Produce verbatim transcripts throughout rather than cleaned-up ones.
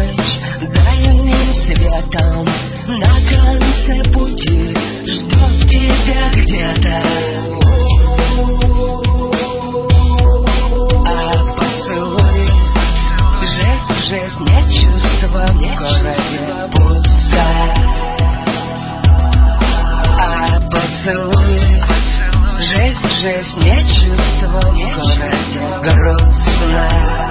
ночь дальним светом на конце пути ждет тебя где-то. А поцелуй жесть в жесть, нет чувства в городе пусто. А поцелуй жесть в жесть, нет чувства в городе грустно.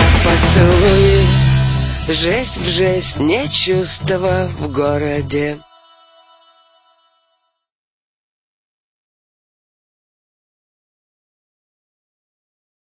Жесть в жесть, нет чувства в городе